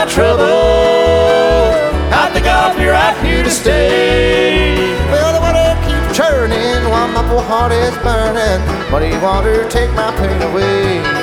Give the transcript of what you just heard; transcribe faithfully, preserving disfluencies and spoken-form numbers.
my trouble. I think I'll be right here to stay. Well, the water keeps churning while my poor heart is burning. Muddy water, take my pain away.